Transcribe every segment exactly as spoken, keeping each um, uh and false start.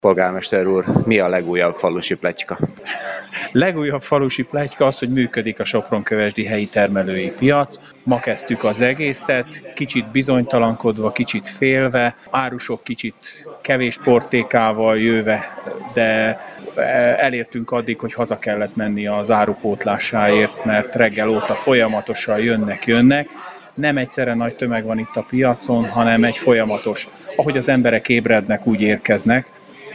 Polgármester úr, mi a legújabb falusi pletyka? Legújabb falusi pletyka az, hogy működik a Sopron-Kövesdi helyi termelői piac. Ma kezdtük az egészet, kicsit bizonytalankodva, kicsit félve, árusok kicsit kevés portékával jöve, de elértünk addig, hogy haza kellett menni az árupótlásáért, mert reggel óta folyamatosan jönnek-jönnek. Nem egyszerre nagy tömeg van itt a piacon, hanem egy folyamatos, ahogy az emberek ébrednek, úgy érkeznek,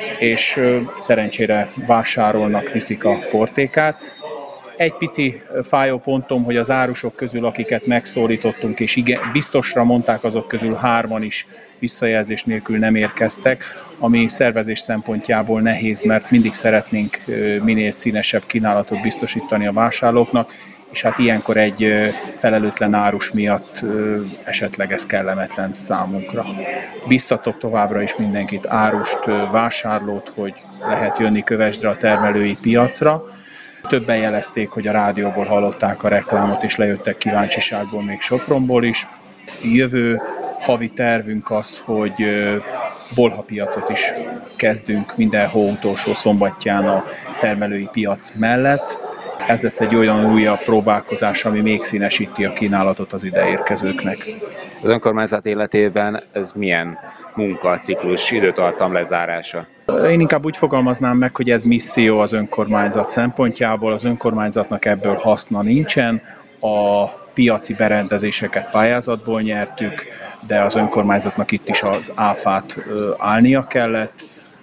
és szerencsére vásárolnak, viszik a portékát. Egy pici fájó pontom, hogy az árusok közül, akiket megszólítottunk, és igen, biztosra mondták, azok közül hárman is visszajelzés nélkül nem érkeztek, ami szervezés szempontjából nehéz, mert mindig szeretnénk minél színesebb kínálatot biztosítani a vásárlóknak, és hát ilyenkor egy felelőtlen árus miatt esetleg ez kellemetlen számunkra. Biztatok továbbra is mindenkit, árust, vásárlót, hogy lehet jönni Kövesdre a termelői piacra. Többen jelezték, hogy a rádióból hallották a reklámot, és lejöttek kíváncsiságból, még Sopronból is. Jövő havi tervünk az, hogy bolhapiacot is kezdünk minden hó utolsó szombatján a termelői piac mellett. Ez lesz egy olyan újabb próbálkozás, ami még színesíti a kínálatot az ideérkezőknek. Az önkormányzat életében ez milyen munkaciklus, időtartam lezárása? Én inkább úgy fogalmaznám meg, hogy ez misszió az önkormányzat szempontjából. Az önkormányzatnak ebből haszna nincsen. A piaci berendezéseket pályázatból nyertük, de az önkormányzatnak itt is az áfát állnia kellett.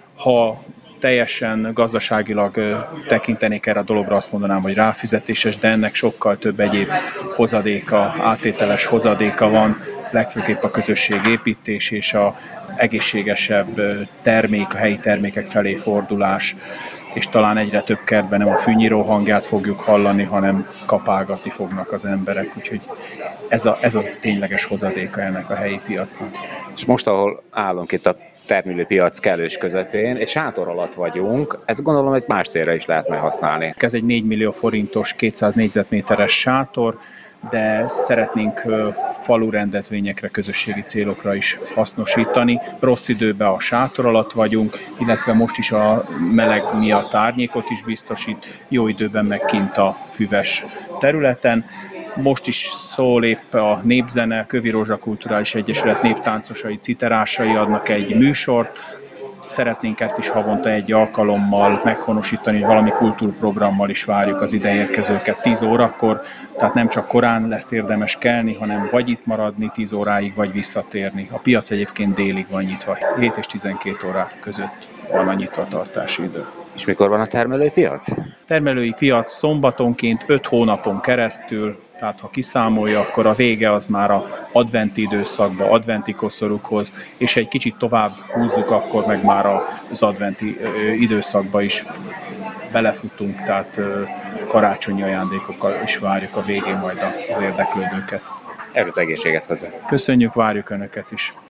Ha teljesen gazdaságilag tekintenék erre a dologra, azt mondanám, hogy ráfizetéses, de ennek sokkal több egyéb hozadéka, áttételes hozadéka van, legfőképp a közösségépítés és a egészségesebb termék, a helyi termékek felé fordulás, és talán egyre több kertben nem a fűnyíró hangját fogjuk hallani, hanem kapálgatni fognak az emberek, úgyhogy ez a, ez a tényleges hozadéka ennek a helyi piacnak. És most, ahol állunk itt a termelőpiac kellős közepén, és sátor alatt vagyunk, ezt gondolom, hogy más célra is lehetne használni. Ez egy négy millió forintos, kétszáz négyzetméteres sátor, de szeretnénk falu rendezvényekre, közösségi célokra is hasznosítani. Rossz időben a sátor alatt vagyunk, illetve most is a meleg miatt árnyékot is biztosít, jó időben meg kint a füves területen. Most is szól épp a Népzene, Kövi Rózsa Kulturális Egyesület néptáncosai, citerásai adnak egy műsort. Szeretnénk ezt is havonta egy alkalommal meghonosítani, hogy valami kultúrprogrammal is várjuk az ideérkezőket tíz órakor, tehát nem csak korán lesz érdemes kelni, hanem vagy itt maradni tíz óráig, vagy visszatérni. A piac egyébként délig van nyitva, hét és tizenkét óra között van a nyitvatartási idő. És mikor van a termelői piac? Termelői piac szombatonként öt hónapon keresztül, tehát ha kiszámolja, akkor a vége az már a adventi időszakba, adventi koszorúkhoz, és egy kicsit tovább húzzuk, akkor meg már az adventi időszakba is belefutunk, tehát karácsonyi ajándékokkal is várjuk a végén majd az érdeklődőket. Erőt, egészséget hozzá! Köszönjük, várjuk Önöket is!